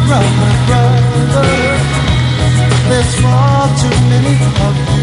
run, my brother. There's far too many of